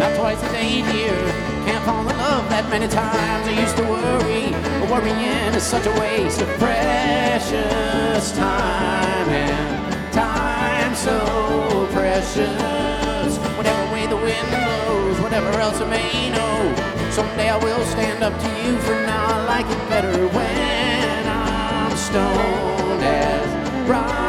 not twice a day, dear. Can't fall in love that many times. I used to worry, but worrying is such a waste of precious time, and time so precious. Whatever way the wind blows, whatever else I may know, someday I will stand up to you. For now I like it better when I'm stoned as bright